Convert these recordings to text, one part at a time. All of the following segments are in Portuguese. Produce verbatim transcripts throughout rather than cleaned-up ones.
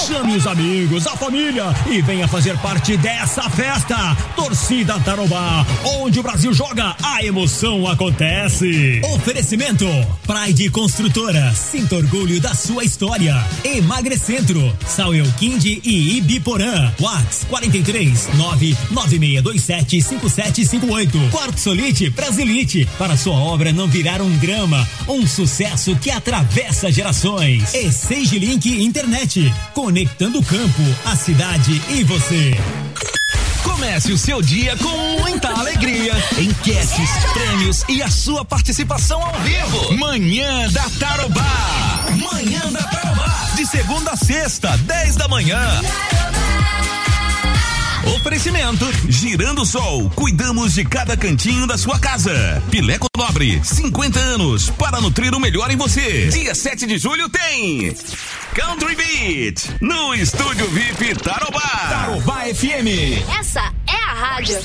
Chame os amigos, a família e venha fazer parte dessa festa. Torcida Tarobá, onde o Brasil joga, a emoção acontece. Oferecimento Pride Construtora, sinta orgulho da sua história. Emagrecentro, Sauel Kind e Ibiporã. Whats quarenta e três, nove nove seis dois sete, cinco sete cinco oito. Quartzolite Brasilite, para sua obra não virar um drama, um sucesso que atravessa gerações. E Sage Link Internet, conectando o campo, a cidade e você. Comece o seu dia com muita alegria, enquetes, prêmios e a sua participação ao vivo. Manhã da Tarobá. Manhã da Tarobá. De segunda a sexta, dez da manhã. Oferecimento Girando Sol, cuidamos de cada cantinho da sua casa. Pileco Nobre, cinquenta anos para nutrir o melhor em você. Dia sete de julho tem Country Beat no Estúdio V I P Tarobá. Tarobá F M. Essa é a rádio.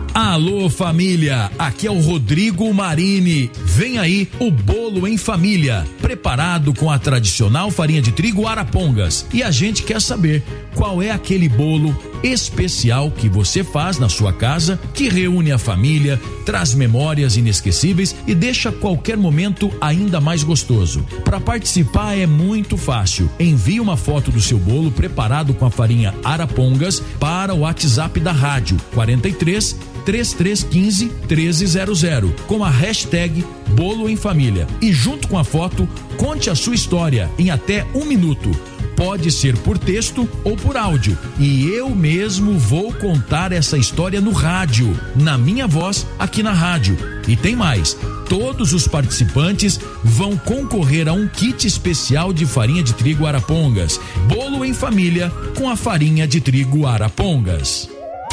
Alô família, aqui é o Rodrigo Marini. Vem aí o bolo em família, preparado com a tradicional farinha de trigo Arapongas. E a gente quer saber qual é aquele bolo especial que você faz na sua casa, que reúne a família, traz memórias inesquecíveis e deixa qualquer momento ainda mais gostoso. Para participar é muito fácil. Envie uma foto do seu bolo preparado com a farinha Arapongas para o WhatsApp da rádio quarenta e três, trinta e três quinze, treze zero zero com a hashtag Bolo em Família. E junto com a foto, conte a sua história em até um minuto. Pode ser por texto ou por áudio. E eu mesmo vou contar essa história no rádio, na minha voz, aqui na rádio. E tem mais. Todos os participantes vão concorrer a um kit especial de farinha de trigo Arapongas. Bolo em família com a farinha de trigo Arapongas.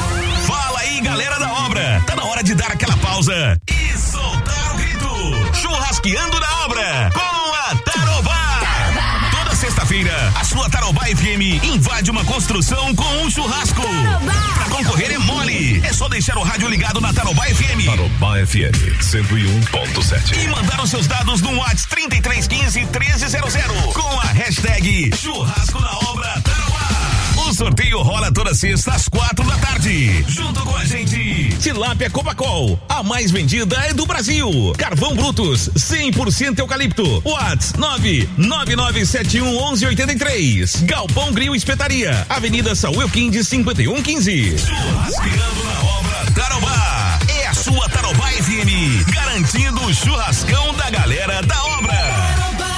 Fala aí, galera da obra. Tá na hora de dar aquela pausa e soltar o grito. Churrasqueando na obra com a Tarobá. Sexta-feira, a sua Tarobá F M invade uma construção com um churrasco. Para concorrer é mole. É só deixar o rádio ligado na Tarobá F M. Tarobá F M cento e um ponto sete. E mandar os seus dados no WhatsApp trinta e três quinze, treze zero zero com a hashtag Churrasco na Obra Tarobá. O sorteio rola toda sexta às quatro da tarde. Junto com a gente, Tilápia Copacol, a mais vendida é do Brasil. Carvão Brutus, cem por cento eucalipto. WhatsApp nove nove nove sete um um um oito três. Galpão Grill Espetaria, Avenida Sauel Kind cinquenta e um quinze. Churrasqueando na Obra Tarobá. É a sua Tarobá F M, garantindo o churrascão da galera da obra.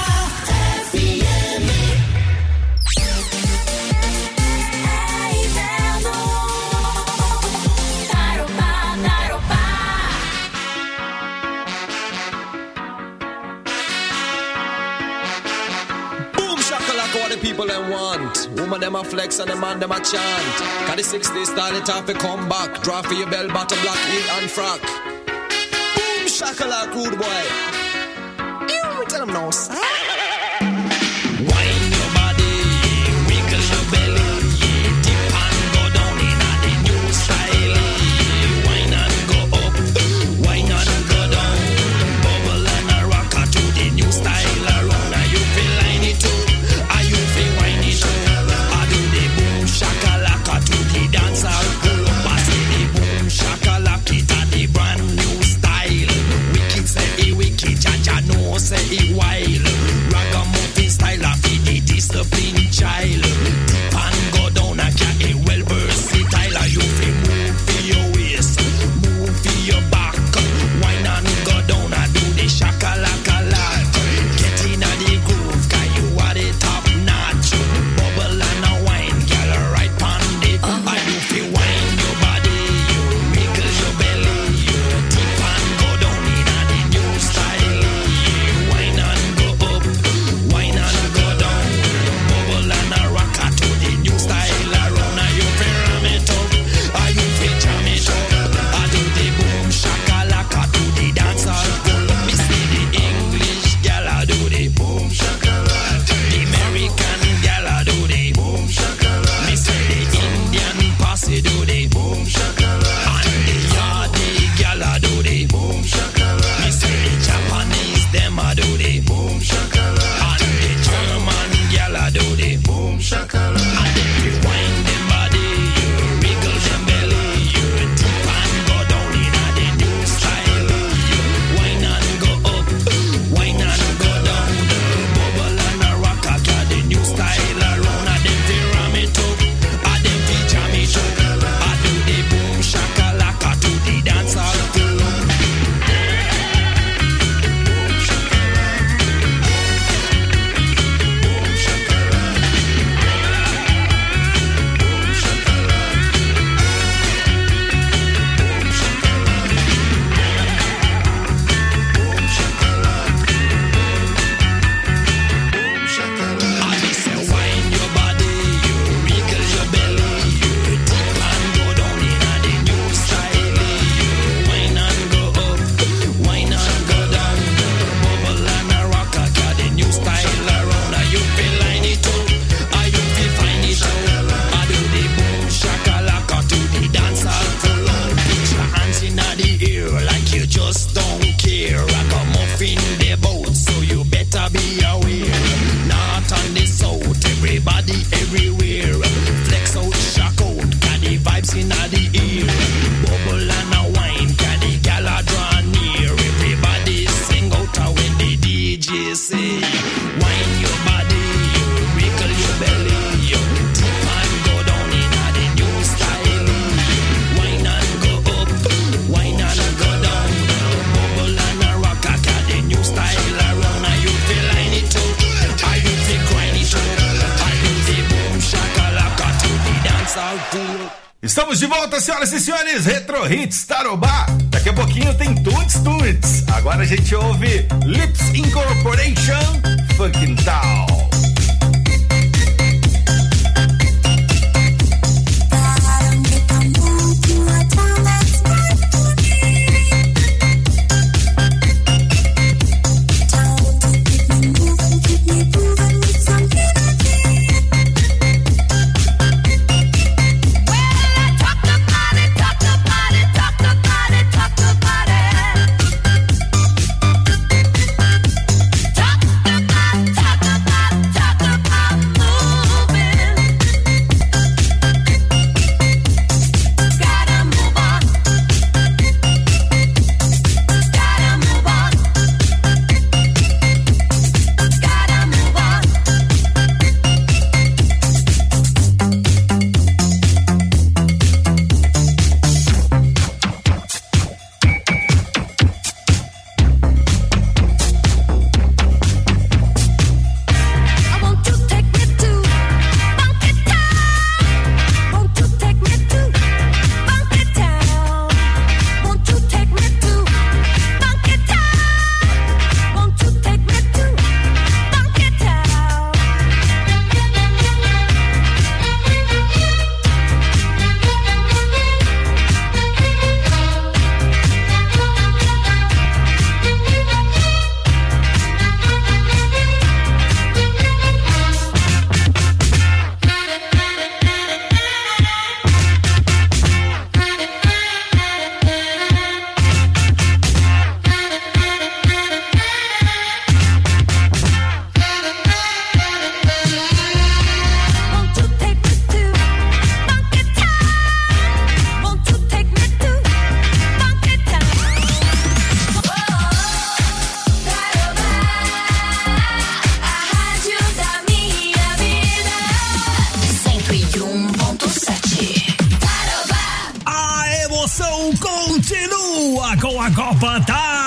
People them want, woman them a flex and the man them a chant. Cause the sixties style it off to come back. Draw for your bell bottom black heel and frock. Boom shakalak rude boy. You tell them no sir. Wine your body, wiggle your belly, dip and go down in a the new style. Wine and go up, wine and go down, bubble and a rocker to the new style. Around now you feel like it too. Shakalaka to the dancer, pull up and see the boom shakalaka, that the brand new style. Wicked say he wicked, Jaja no say he wild. Ragamuffin style of the discipline child. Dip and go down and get a well versatile. You feel move for your waist, move for your back. Wine and go down and do the shakalaka like. Get in the groove, cause you are the top notch. Bubble and a wine, girl, right on it. Uh-huh. And you feel wine your body, you wiggle your belly, you dip and go down in the new style. Wine and go up, wine and go down, bubble and a rock at Estamos de volta, senhoras e senhores, Retro Hits Tarobá. Daqui a pouquinho tem Tuts Tuts. Agora a gente ouve Lips Incorporation, Fucking Town. Continua com a Copa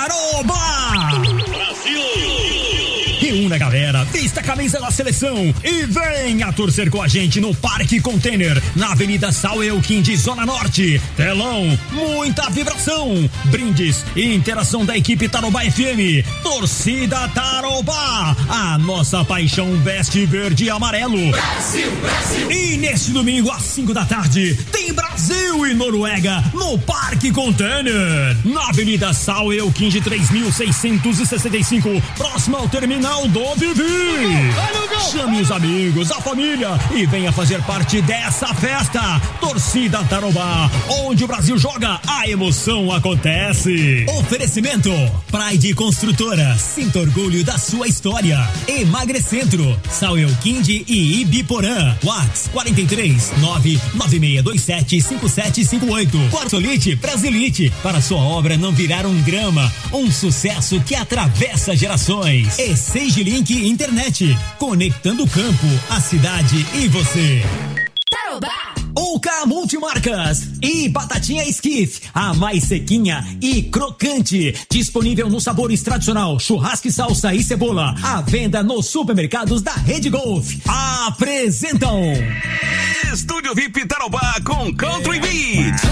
Tarobá. Reúna, galera, vista a camisa da seleção e venha torcer com a gente no Parque Container, na Avenida Sal Euquim, Zona Norte. Telão, muita vibração, brindes e interação da equipe Tarobá F M. Torcida Tarobá, a nossa paixão veste verde e amarelo. Brasil, Brasil. E neste domingo às cinco da tarde tem Brasil e Noruega no Parque Container, na Avenida Sal Euquim, três mil seiscentos e sessenta e cinco, próximo ao terminal do Vivi. Chame os amigos, a família e venha fazer parte dessa festa. Torcida Tarobá, onde o Brasil joga, a emoção acontece. Oferecimento Pride Construtora, sinta orgulho da sua história. Emagrecentro, Sal Euquim e Ibiporã. Whats quarenta e três, nove nove seis dois sete, cinco sete cinco oito. Quartolite Brasilite, para sua obra não virar um drama, um sucesso que atravessa gerações. E Seja Link Internet, conectando o campo, a cidade e você. Tarobá! Oca Multimarcas e Batatinha Skiff, a mais sequinha e crocante, disponível nos sabores tradicional, churrasco e salsa e cebola, à venda nos supermercados da Rede Golf. Apresentam Estúdio V I P Tarobá com Country Beat.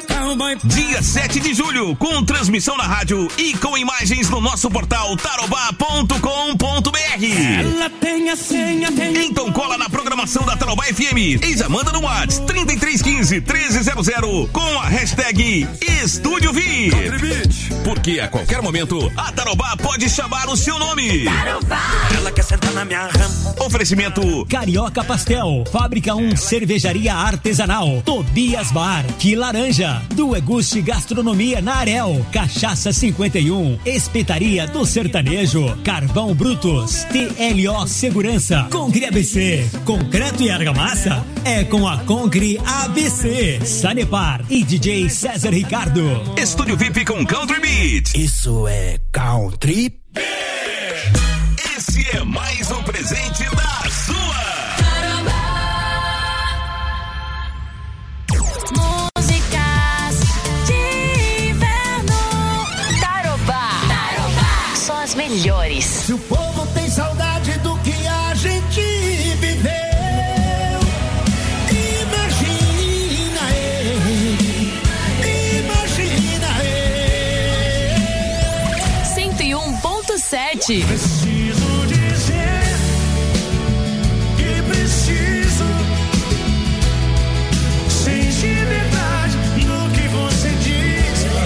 Dia sete de julho, com transmissão na rádio e com imagens no nosso portal tarobá ponto com ponto br. Ela tem a senha, tem... Então cola na programação da Tarobá F M e já manda no WhatsApp trinta e três quinze, treze zero zero com a hashtag Estúdio V I P. Porque a qualquer momento a Tarobá pode chamar o seu nome. Tarobá. Ela quer sentar na minha rama. Oferecimento Carioca Pastel, Fábrica um Cervejaria Artesanal, Tobias Bar, Que Laranja, do Eguste Gastronomia na Arel, Cachaça cinquenta e um, Espetaria do Sertanejo, Carvão Brutos, T L O Segurança, Concre A B C, Concreto e Argamassa, é com a Concre A B C, Sanepar e D J César Ricardo. Estúdio V I P com Country Beat. Isso é Country. Esse é mais um presente da sua Músicas de inverno. Tarobá. Tarobá. Só as melhores. Se o povo tem saudade do que a gente viveu, imagine sete. Preciso dizer que preciso. Sente verdade no que você diz e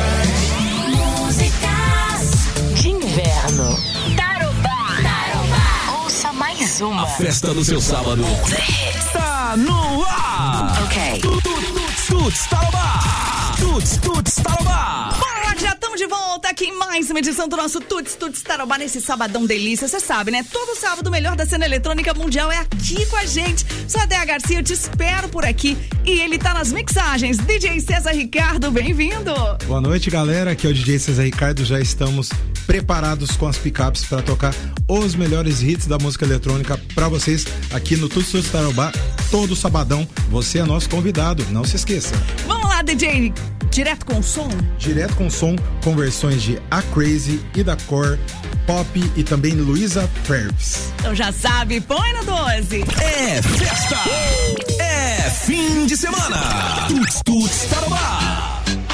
faz. Músicas de inverno. Tarobá. Tarobá. Ouça mais uma. A festa do seu sábado está no ar. Ok. Tuts Tarobá. Tuts, Tuts Tarobá. Bora, já estamos de volta aqui em mais uma edição do nosso Tuts Tuts Tarobá nesse sabadão delícia. Você sabe, né? Todo sábado o melhor da cena eletrônica mundial é aqui com a gente. Sou a Dea Garcia, eu te espero por aqui. E ele tá nas mixagens. D J César Ricardo, bem-vindo. Boa noite, galera. Aqui é o D J César Ricardo. Já estamos preparados com as picapes para tocar os melhores hits da música eletrônica para vocês aqui no Tuts Tuts Tarobá. Todo sabadão, você é nosso convidado, não se esqueça. Vamos lá, D J. Direto com o som? Direto com o som, com versões de A Crazy, Ida Core, Pop e também Luísa Phelps. Então já sabe, põe no doze. É festa! É fim de semana! Tuts Tuts Tarobá!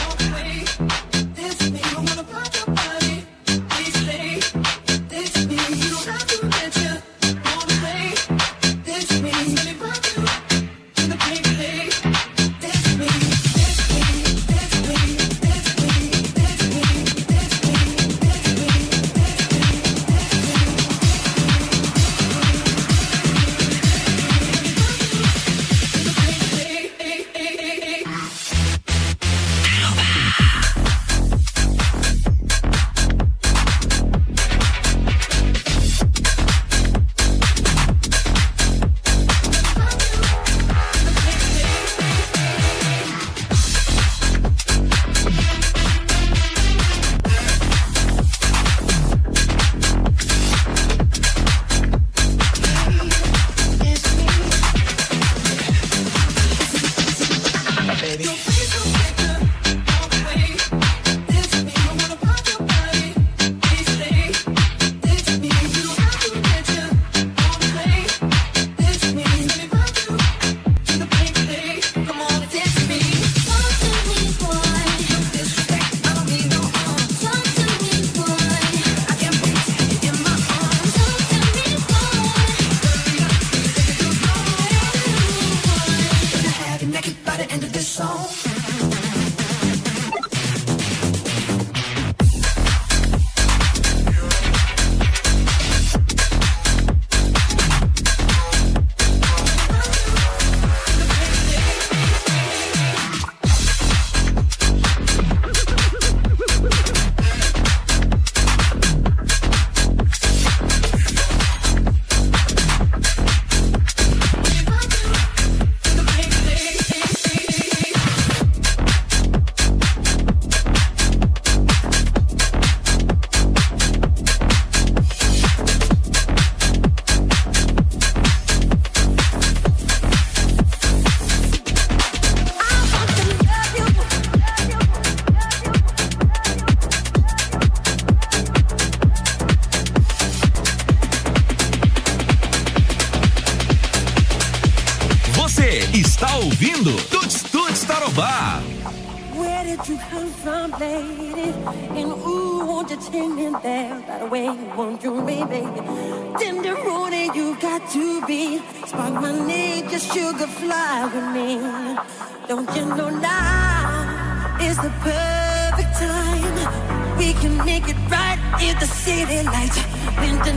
Está ouvindo Tuts Tuts Tarobá. Where did you come from, lady? And ooh, won't you take me there? By the way you want to be, baby. Tenderoni, you got to be. Spark my need, just sugar fly with me. Don't you know now is the perfect time? We can make it right if the city lights winter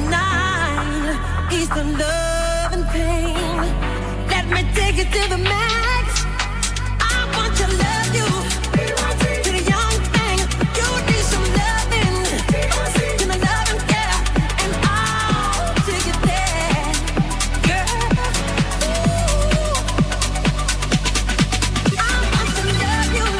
night. Ease the love and pain. Let me take it to the max. I want to love you. To the young thing, you need some loving. To the loving, yeah. And I'll take it there, girl. Ooh. I want to love you.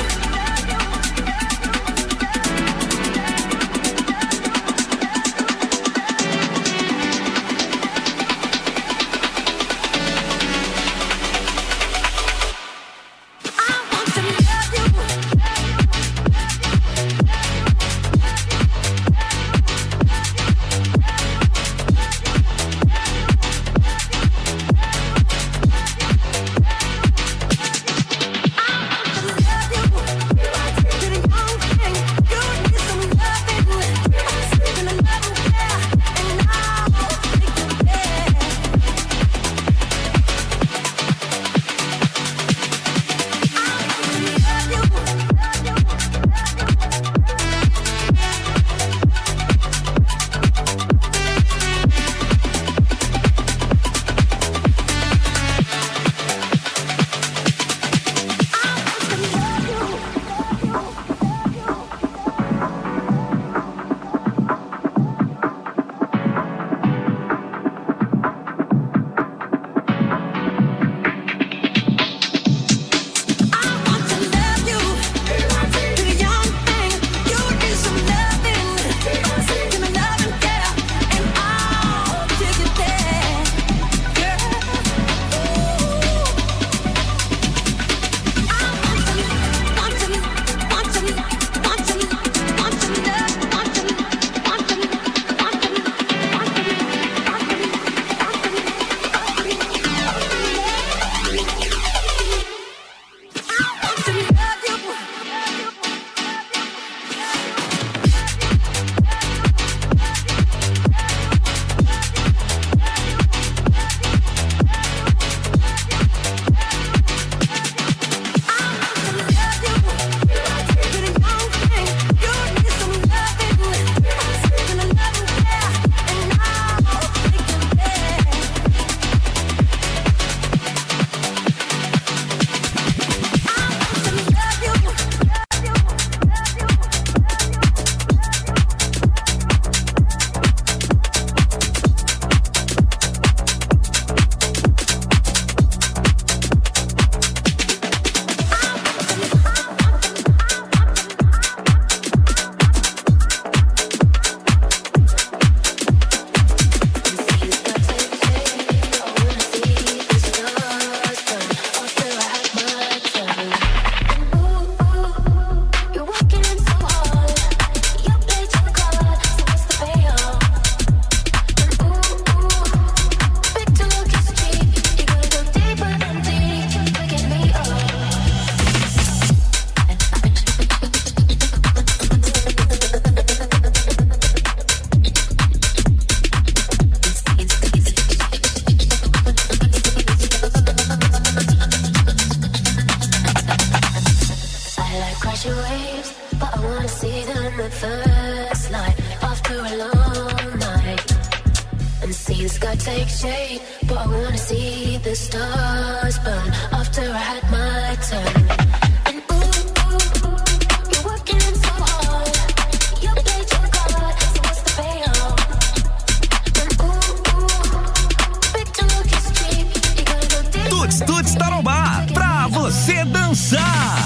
ocean waves, but I wanna see them at first light after a long night. And see the sky take shape, but I wanna see the stars burn after I had my turn. And ooh, ooh, ooh, you're working so hard. You played your card, so what's the payoff? And ooh, ooh, big talk is cheap. You gotta go deep. Tuts Tuts Tarobá, pra você dançar.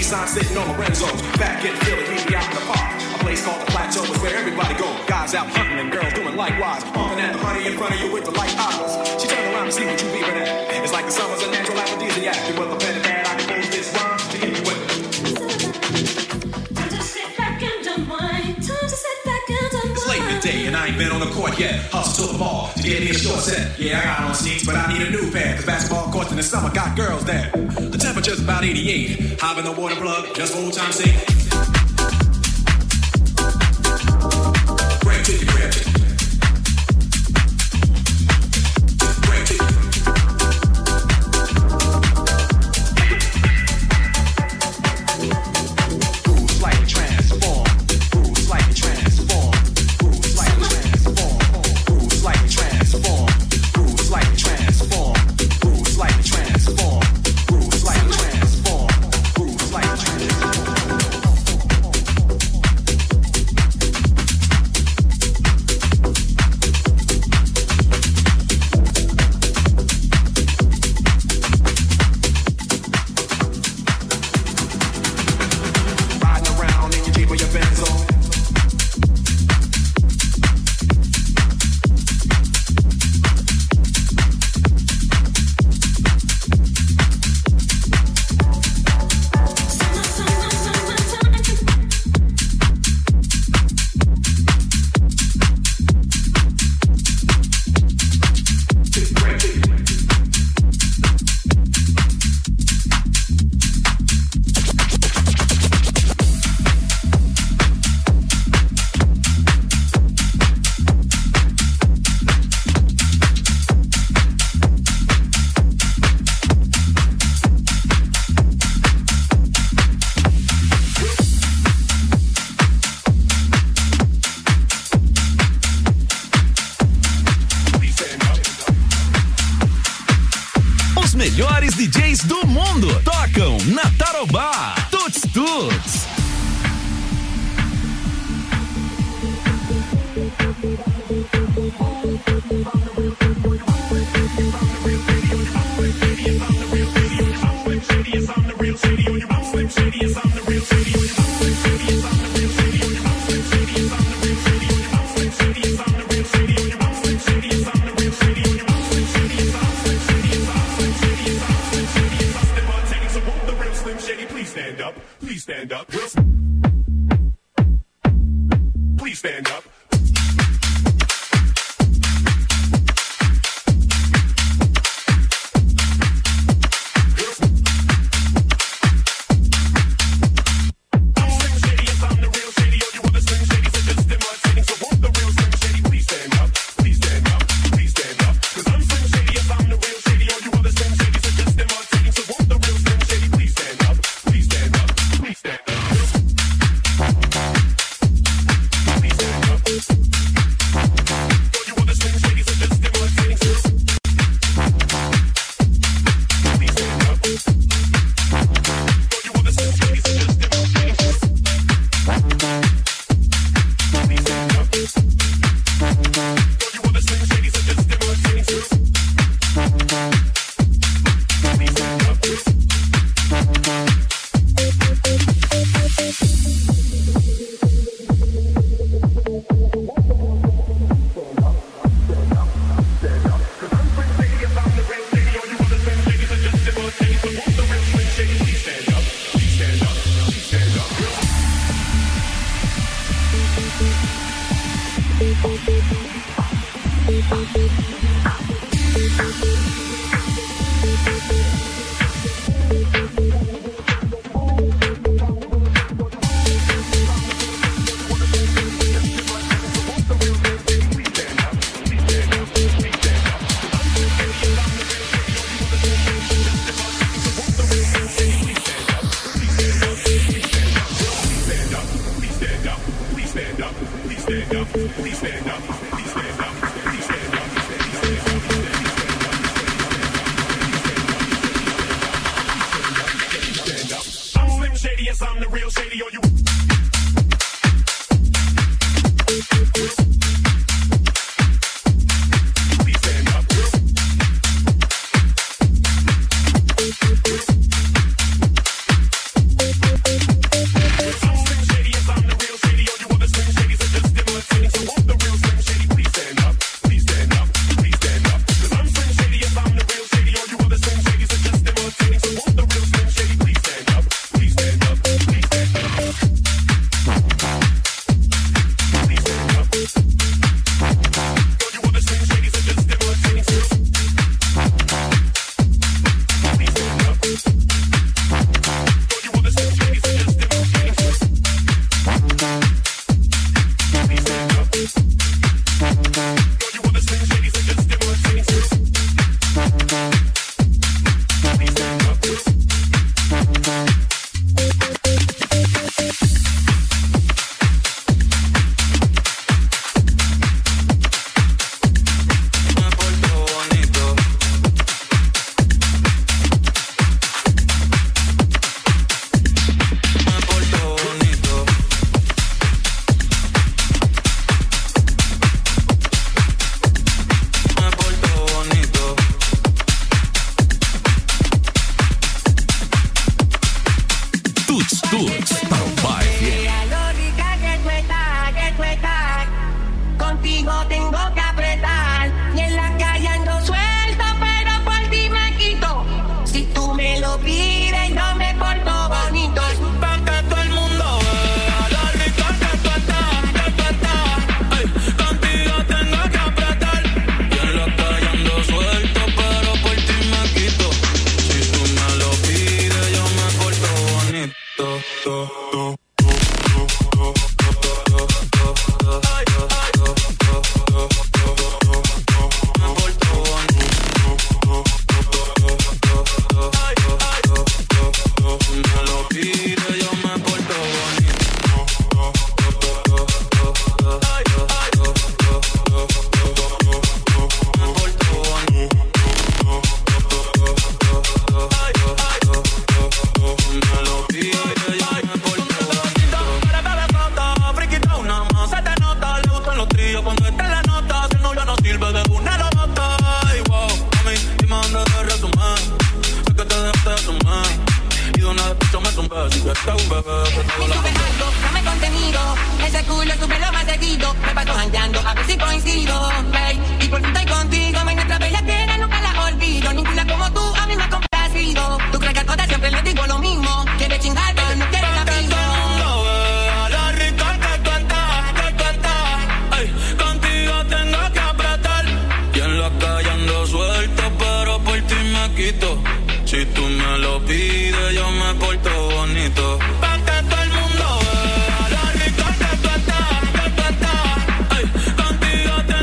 Nissan sitting on Lorenzo's. Back in Philly, meet me out in the park. A place called the Plateau is where everybody go. Guys out hunting and girls doing likewise. Honking at the honey in front of you with the light eyes. She turned around to see what you beeping at. It's like the summer's a natural aphrodisiac. You will the pen and pad, I compose this rhyme to hit you with. It's late in the day and I ain't been on the court yet. Hustle to the mall to get me a short set. Yeah, I got on sneaks, but I need a new pair. The basketball courts in the summer got girls there. The temperature's about eighty-eight. Hop in the water plug, just for old time's sake. Break to your crib. Break to your Groove slightly transform. Groove slightly transform. Groove slightly transform. Groove slightly transform. Groove slightly transform. Groove slightly transform. Groove slightly transform. Groove slightly riding around in your Jeep or your Benzo. Os melhores D Js do mundo tocam na Tarobá. Tuts Tuts. Please stand up. Please stand up. Please stand up. tengo que apretar. Y en la calle ando suelto, pero por ti me quito. Si tú me lo pides, yo me porto bonito. Pa' que todo el mundo vea la rica que tú estás, que tú estás. Ay, contigo tengo que apretar. Y en la calle ando suelto, pero por ti me quito. Si tú me lo pides, yo me porto bonito. To, to. Dame contenido, ese culo es súper lo más seguido. Me paso jangueando, a ver si coincido. Hey, y por fin estoy contigo, me nuestra bella que nunca la olvido. Ninguna como tú, a mí me ha complacido. Tú crees que a todas siempre les digo lo mismo. Quieres chingar, pero no quieres la vida. La rica que tú estás, que tú estás. Ay, contigo tengo que apretar. Y en la calle ando suelto, pero por ti me quito. Si tú me lo pides, yo me porto bonito. Pa' que todo el mundo vea la rica que tú estás, que tú estás. Ay, contigo te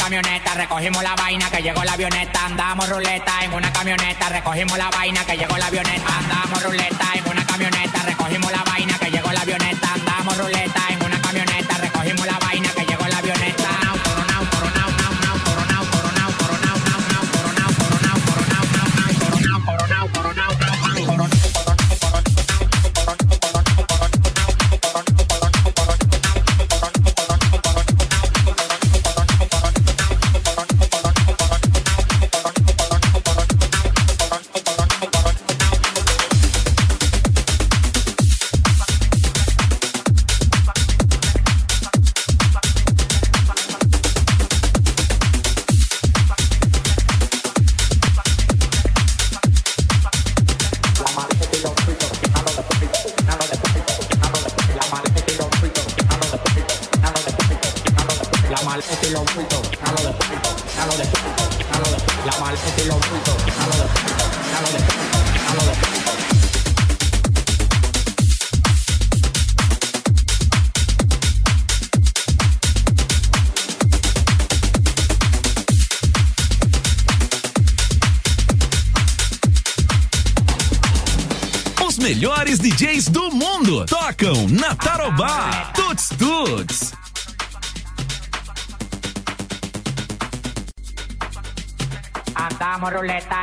camioneta, recogimos la vaina que llegó la avioneta, andamos ruleta en una camioneta, recogimos la vaina que llegó la avioneta, andamos ruleta en una camioneta, recogimos la vaina que llegó la avioneta, andamos ruleta en una camioneta, recogimos la vaina que llegó la avioneta. Melhores D Js do mundo tocam na Tarobá. Tuts Tuts. Andamos ruleta.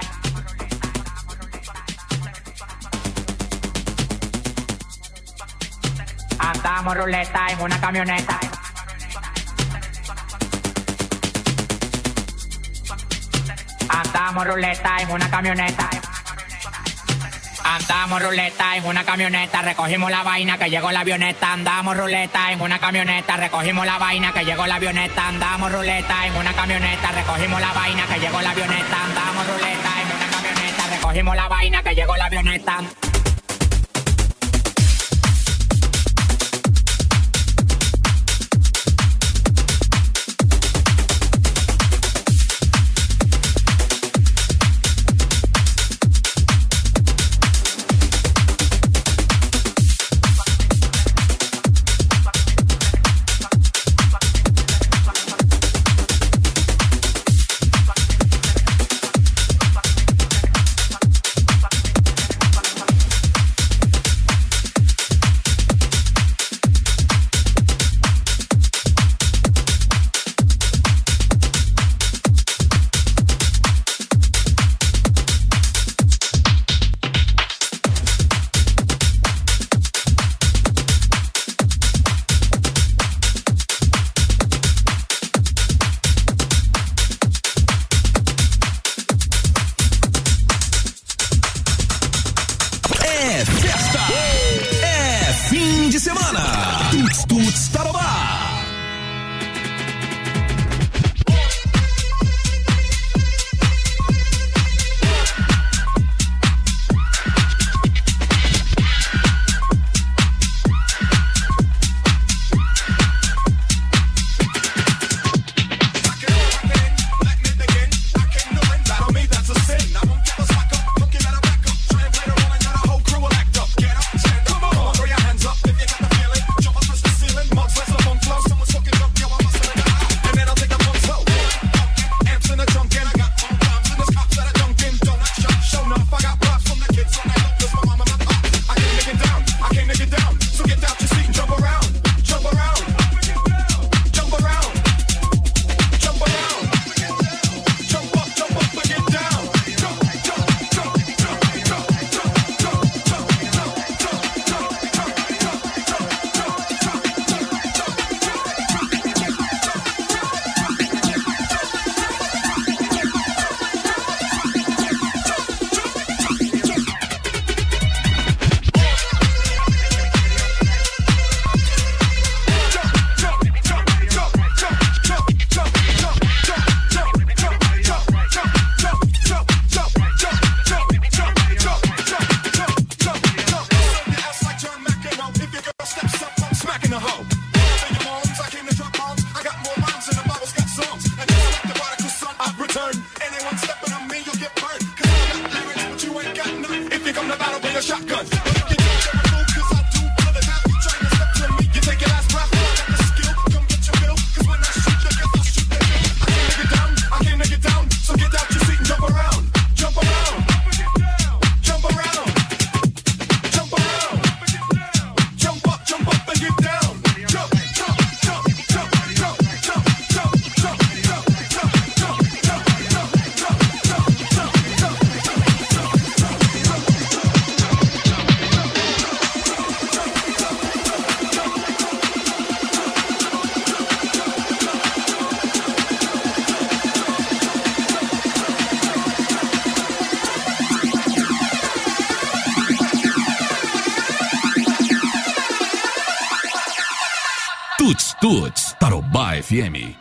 Andamos ruleta en una camioneta. Andamos ruleta en una camioneta. Andamos ruleta en una camioneta, recogimos la vaina que llegó la avioneta, andamos ruleta en una camioneta, recogimos la vaina que llegó la avioneta, andamos ruleta en una camioneta, recogimos la vaina que llegó la avioneta, andamos ruleta en una camioneta, recogimos la vaina que llegó la avioneta. Tuts Tarobá F M.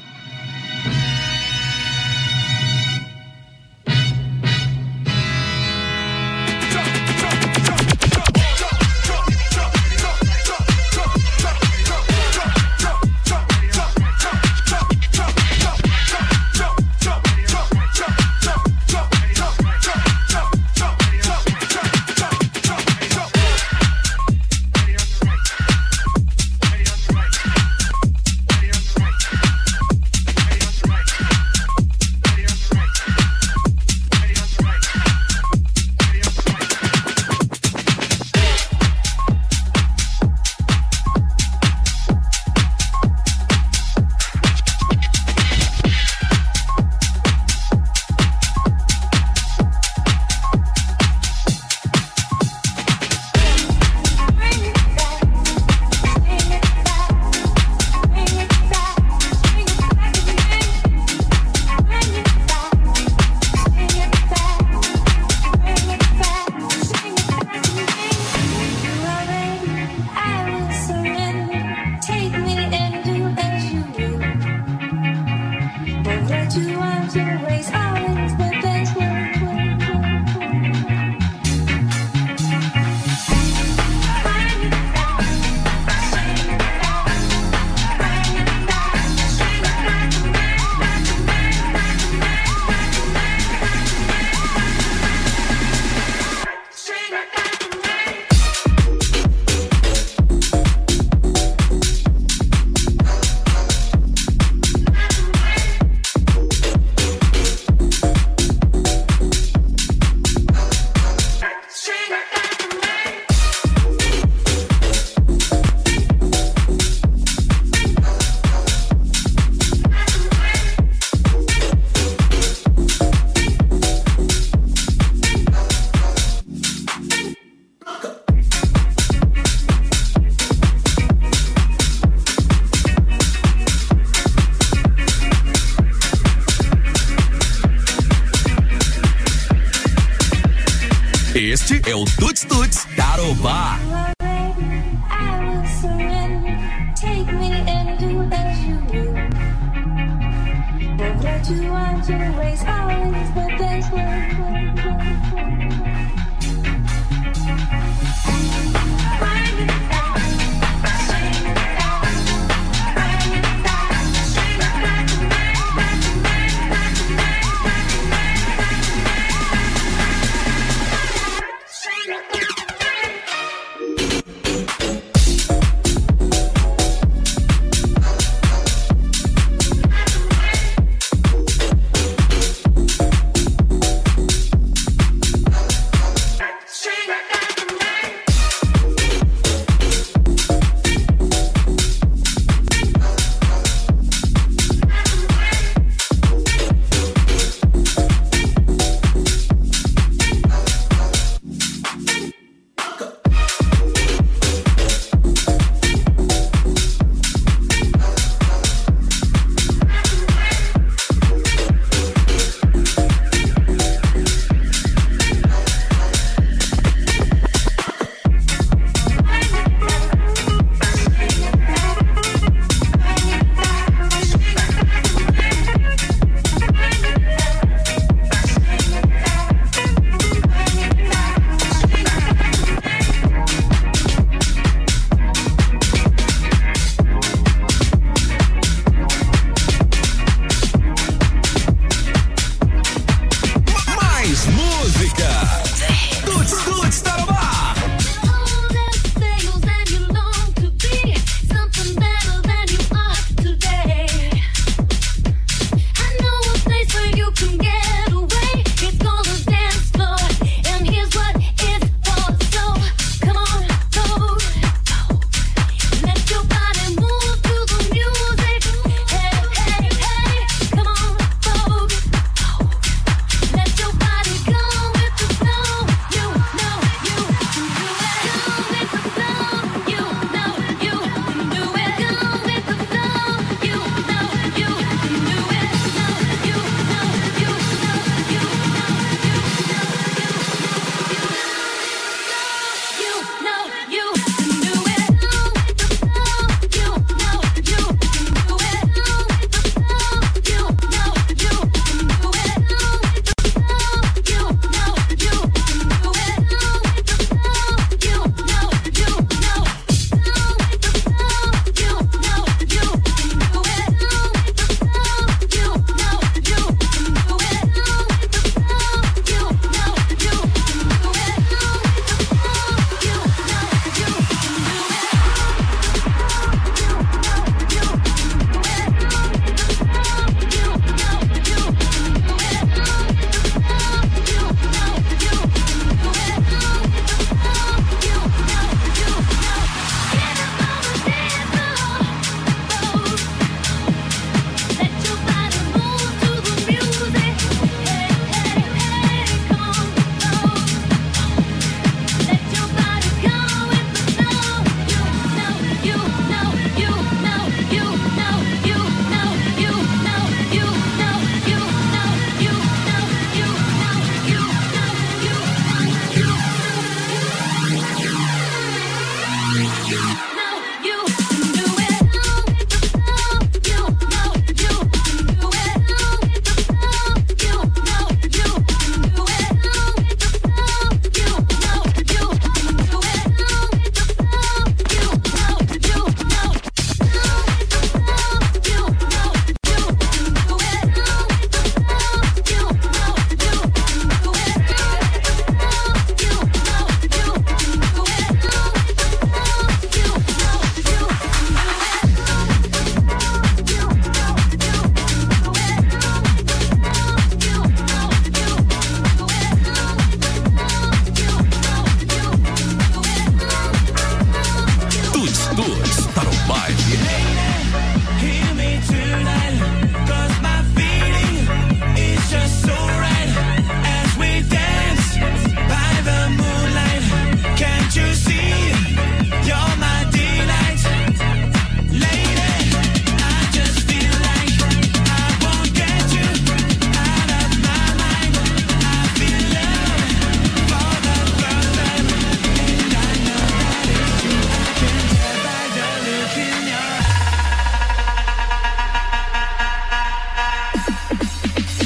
Este é o Tuts Tuts Tarobá.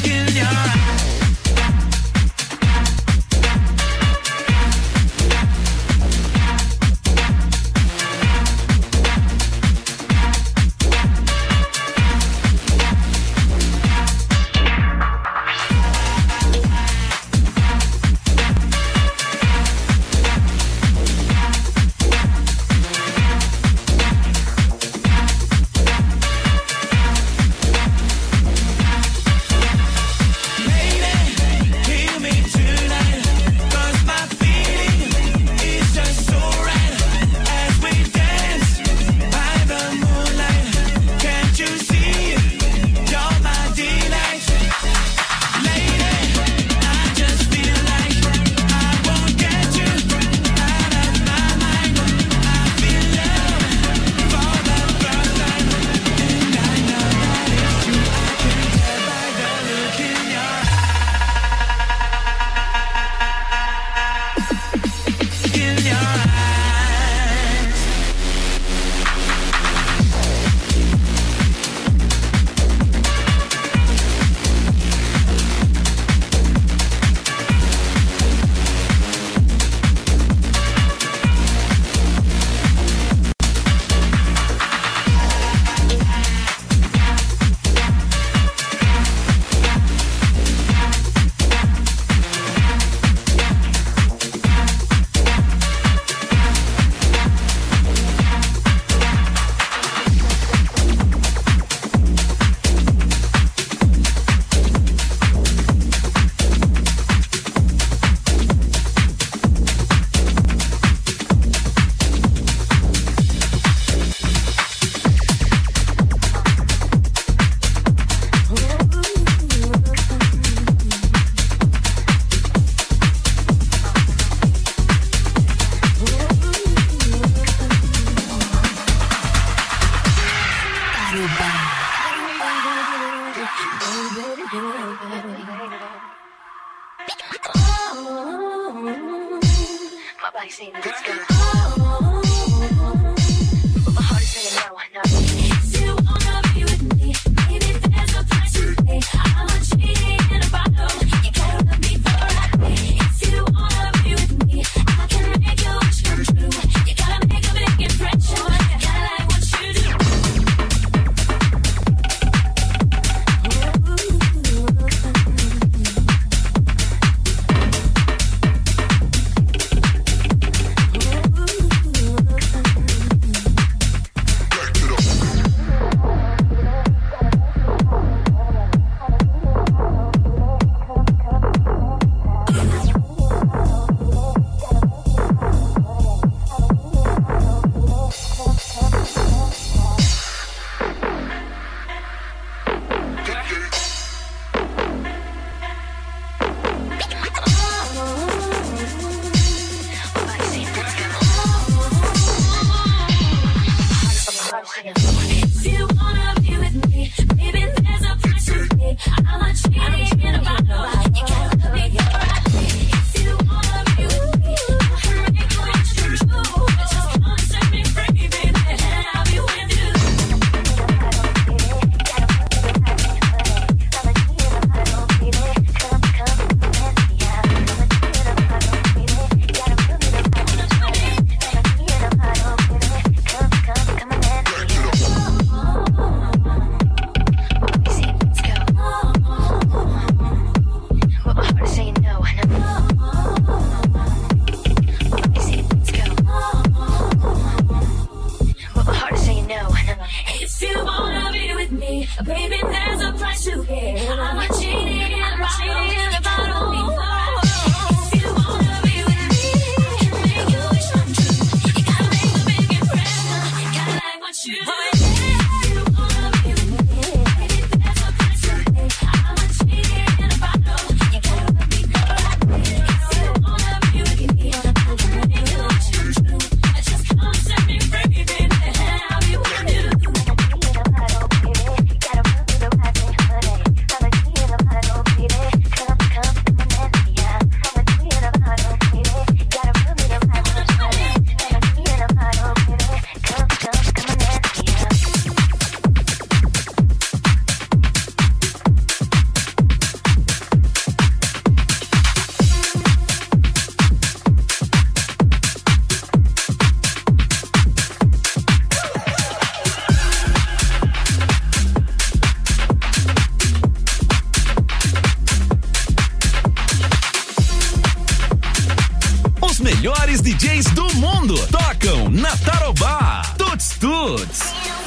Ooh. melhores D Js do mundo tocam na Tarobá. Tuts Tuts.